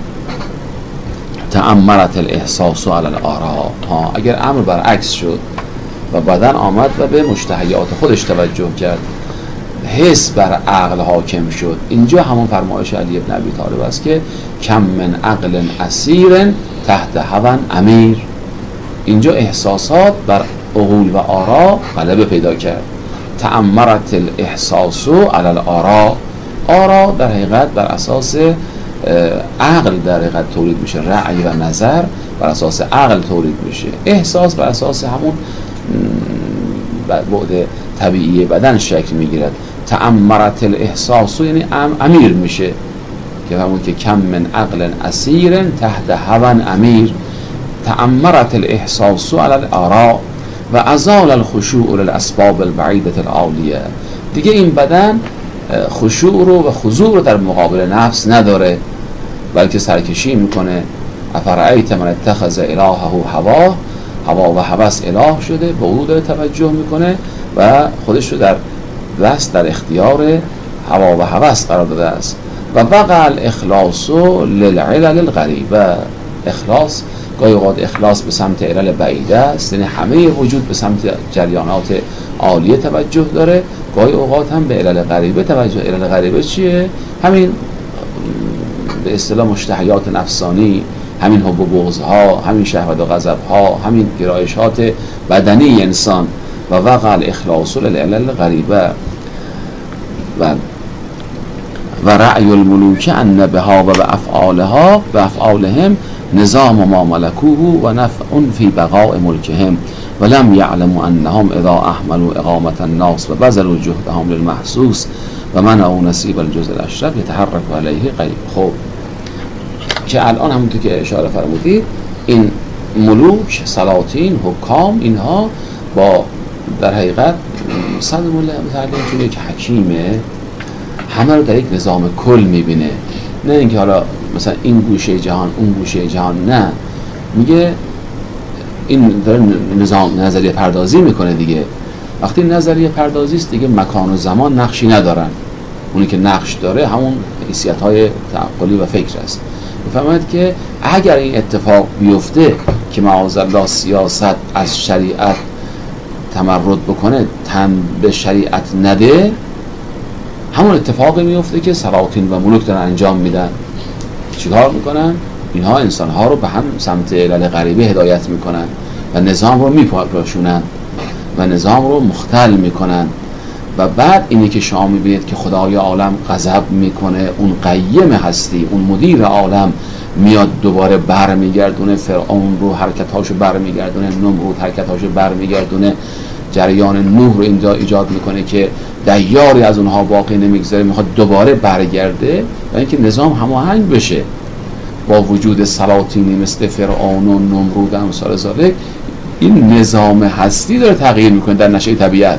تأمرت الاحساس علی الاراء. ها اگر امر برعکس شد و بدن آمد و به مشتهیات خودش توجه کرد، حس بر عقل حاکم شد، اینجا همون فرمایش علی بن ابی طالب است که کم من عقل اسیر تحت هوى امیر. اینجا احساسات بر عقول و آرا غلبه پیدا کرد. تأمرت الاحساس علی الاراء. آرا در حقیقت بر اساس عقل در حقیقت تولید میشه، رأی و نظر بر اساس عقل تولید میشه، احساس بر اساس همون بعد طبیعی بدن شکل میگیرد. تأمرت الاحساس یعنی امیر میشه، که همون که کم من عقل اسیر تحت هوى امیر. تأمرت الاحساس علی الاراء و ازال الخشوع للاسباب البعیدة العالیه. دیگه این بدن خشوع رو و خضوع رو در مقابل نفس نداره، بلکه سرکشی میکنه. افرأیت من اتخذ الهه هواه، هوا و هوس اله شده، به او داره توجه میکنه و خودش رو در دست در اختیار هوا و هوس قرار داده است. و وقع الاخلاص للعلل الغریبه. اخلاص گاهی اوقات اخلاص به سمت علل بعیده است، یعنی همه وجود به سمت جریانات عالیه توجه داره، گاهی اوقات هم به علل غریبه توجه. علل غریبه چیه؟ همین به اصطلاح مشتهیات نفسانی، همین حب و بغض ها، همین شهوت و غضب ها، همین گرایشات بدنی انسان. و وقع الاخلاص للعلل الغریبه و و رأی الملوک ان بها و به افعالها و افعالهم نظام ما ملکوه و نفع فی بقاء ملکهم و لم یعلموا انهم اذا احملوا اقامت الناس و بذلوا جهدهم للمحسوس و منعوا نصیب الجزء الاشرف یتحرک علیه غیب. خب که الان همونطور که اشاره فرمودید این ملوک، سلاطین، حکام، اینها با در حقیقت صد متعلم چون یک حکیمه همه رو در یک نظام کل میبینه، نه اینکه حالا مثلا این گوشه جهان اون گوشه جهان، نه، میگه این داره نظام نظریه پردازی میکنه دیگه. وقتی نظریه پردازی است دیگه مکان و زمان نقشی ندارن، اونی که نقش داره همون حیثیت‌های تعقلی و فکر است. بفهمید که اگر این اتفاق بیفته که معاذالله سیاست از شریعت تمرد بکنه، تن به شریعت نده، همون اتفاقی میفته که سلاطین و ملوک دارن انجام میدن. چیکار میکنن؟ اینها انسانها رو به هم سمت علل غریبه هدایت میکنن و نظام رو میپاشونن و نظام رو مختل میکنن. و بعد اینی که شما میبینید که خدای عالم غضب میکنه، اون قیم هستی، اون مدیر عالم میاد دوباره برمیگردونه، فرعون رو حرکتاشو برمیگردونه، نمرود حرکتاشو برمیگردونه، جریان نوح رو اینجا ایجاد میکنه که دیاری از اونها باقی نمیگذاره، میخواد دوباره برگرده و اینکه نظام هماهنگ بشه با وجود سلاطینی مثل فرعون و نمرود و امثال ذالک. این نظام هستی داره تغییر میکنه در نشأه طبیعت،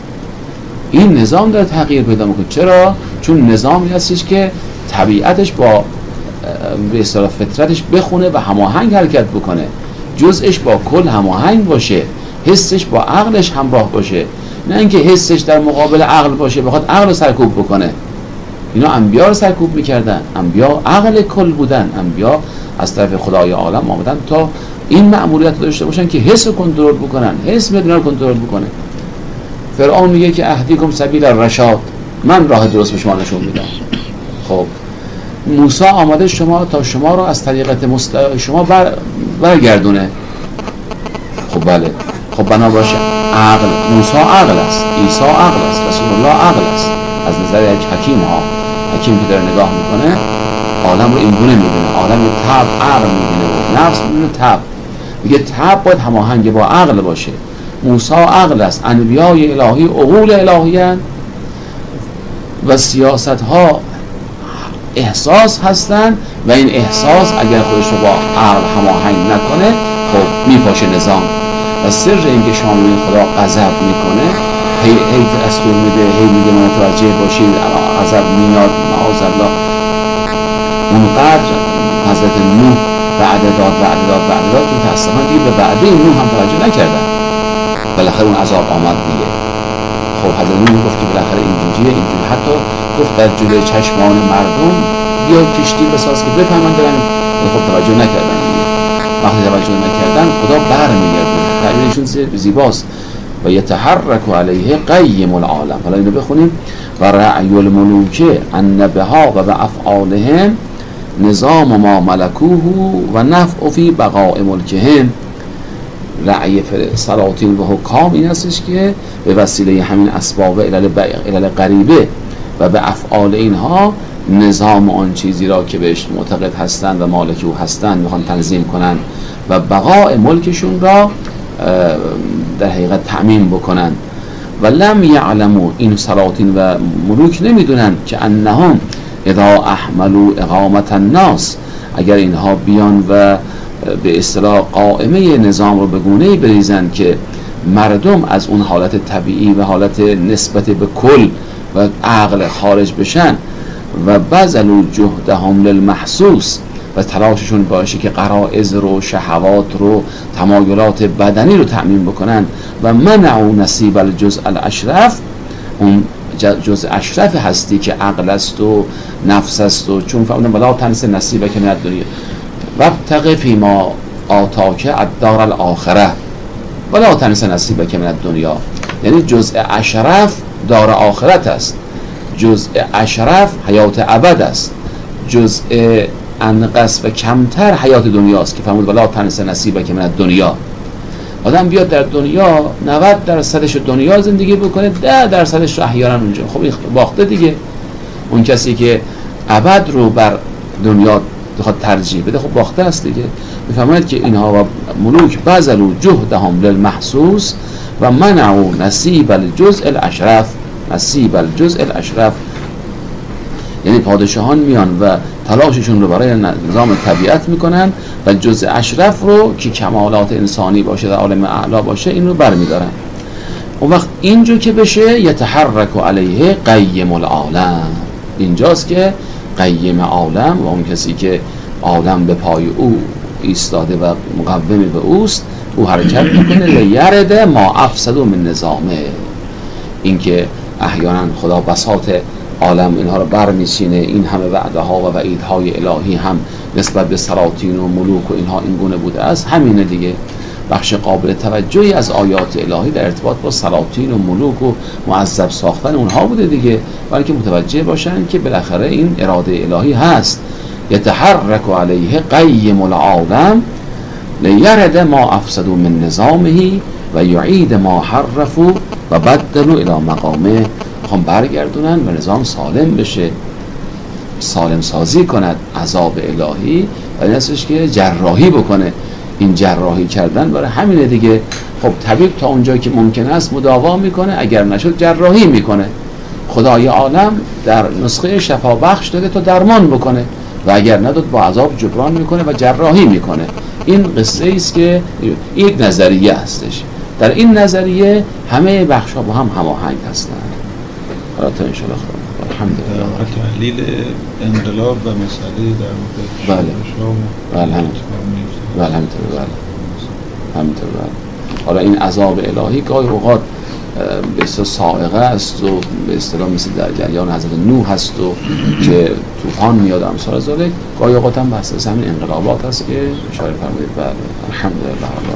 این نظام داره تغییر پیدا میکنه. چرا؟ چون نظامی هستش که طبیعتش با به اصطلاح فطرتش بخونه و هماهنگ حرکت بکنه، جزءش با کل هماهنگ باشه، حسش با عقلش همراه باشه، نه اینکه حسش در مقابل عقل باشه بخواد عقل رو سرکوب بکنه. اینا انبیا رو سرکوب میکردن، انبیا عقل کل بودن، انبیا از طرف خدای عالم آمدن تا این مأموریت رو داشته باشن که حس رو کنترل بکنن، حس مدینا رو کنترل بکنه. فرعون میگه که اهدیکم سبیل الرشاد، من راه درست به شما نشون میدم. خب موسی آمده شما تا شما رو از طریقت مست... شما بر... برگردونه. خب بله، خب بنا باشه عقل، موسی عقل است، عیسی عقل است، رسول الله عقل است. از نظر یک حکیم ها، حکیم که داره نگاه میکنه عالم رو این گونه میبینه، عالم یه طب عقل میبینه و نفس میبینه طب، میگه طب باید هماهنگ با عقل باشه. موسی عقل است، انبیای الهی عقول الهیان و سیاست ها احساس هستن و این احساس اگر خودش رو با عقل هماهنگ نکنه خب میپاشه نظام. و سر اینکه شما میبینید خدا غضب میکنه، هی هی دستور میده، هی میگه متوجه باشید غضب میاد معاذالله. اونقدر حضرت نوح بعد داد بعد داد بعد داد که متاسفانه دیگه به بعد نوح هم توجه نکردن، بالاخره اون عذاب آمد دیگه. خب حضرت نوح گفت که بالاخره اینجوریه اینجوری، حتی گفت در جلوی چشمان مردم بیا کشتی بساز که بفهمن دارن. خب توجه نکردن دیگه. وقتی توجه نکردن خدا برمیگردونه. تعبیرشون زیباست و یتحرک علیه قیم العالم. حالا اینو بخونیم. و رأی الملوک ان بها و به افعالهم نظام ما ملکوه و نفع فی بقاء ملکهم. رأی سلاطین و حکام این هستش که به وسیله همین اسباب علل غریبه و به افعال اینها نظام آن چیزی را که بهش معتقد هستند و مالک او هستند میخوان تنظیم کنند و بقاء ملکشون را در حقیقت تأمین بکنند. و لم یعلموا، این سلاطین و ملوک نمیدونن که انهم اذا احملوا اقامت الناس، اگر اینها بیان و به اصطلاح قائمه نظام رو به گونه‌ای بریزن که مردم از اون حالت طبیعی و حالت نسبت به کل و عقل خارج بشن و بذلوا جهدهم للمحسوس، و تلاششون باشه که غرائز رو، شهوات رو، تمایلات بدنی رو تأمین بکنن و منعوا نصیب الجزء الاشرف، اون جزء اشرف هستی که عقل است و نفس است و چون فرمودن ولا تنس نصیبک من الدنیا وابتغ فیما آتاک الدار الاخره ولا تنس نصیبک من الدنیا، یعنی جزء اشرف دار آخرت است، جزء اشرف حیات ابد است، جزء انقص و کمتر حیات دنیاست که فرمود ولا تنس نصیبک من الدنیا. آدم بیاد در دنیا نود درصدش دنیا زندگی بکنه، ده درصدش رو احیانا اونجا. خب این باخته دیگه. اون کسی که ابد رو بر دنیا بخواد ترجیح بده خب باخته است دیگه. میفهمید که اینها و ملوک بذلوا جهدهم للمحسوس و منعوا نصیب الجزء الاشرف، نصیب الجزء الاشرف، یعنی پادشاهان میان و تلاششون رو برای نظام طبیعت میکنن و جزء اشرف رو که کمالات انسانی باشه در عالم اعلا باشه این رو برمیدارن. اون وقت اینجا که بشه یتحرک علیه قیم العالم، اینجاست که قیم عالم و اون کسی که عالم به پای او ایستاده و مقوم به اوست او حرکت میکنه لیرد ما افسدوا من نظامه. این که احیانا خدا بساط عالم اینها رو برمیچینه، این همه وعده ها و وعیدهای الهی هم نسبت به سلاطین و ملوک و اینها این گونه بوده است. همینه دیگه، بخش قابل توجهی از آیات الهی در ارتباط با سلاطین و ملوک و معذب ساختن اونها بوده دیگه، برای که متوجه باشن که بالاخره این اراده الهی هست. یتحرک علیه قیم العالم لیرد ما افسدوا من نظامه و یعید ما حرفوا و بدلوا الی مقامه. میخوام برگردونن و نظام سالم بشه، سالم سازی کند عذاب الهی و این هستش که جراحی بکنه. این جراحی کردن برای همینه دیگه. خب طبیب تا اونجایی که ممکن است مداوا میکنه، اگر نشد جراحی میکنه. خدای عالم در نسخه شفا بخش داده تا درمان بکنه و اگر نداد با عذاب جبران میکنه و جراحی میکنه. این قصه است که یک نظریه هستش. در این نظریه همه بخش ها با هم هماهنگ هستند. حالا تا انشاءالله خدا الحمدلله. تحلیل انقلاب و مسئله در مورد بله شام بله همینطور بله همینطور بله همینطور بله. حالا این عذاب الهی گاهی اوقات به اصطلاح صاعقه است و به اصطلاح مثل در جریان حضرت نوح هست و که طوفان میاد امثال ذالک، گاهی اوقات هم بحث همین انقلابات هست که اشاره فرمودید. بله الحمدلله.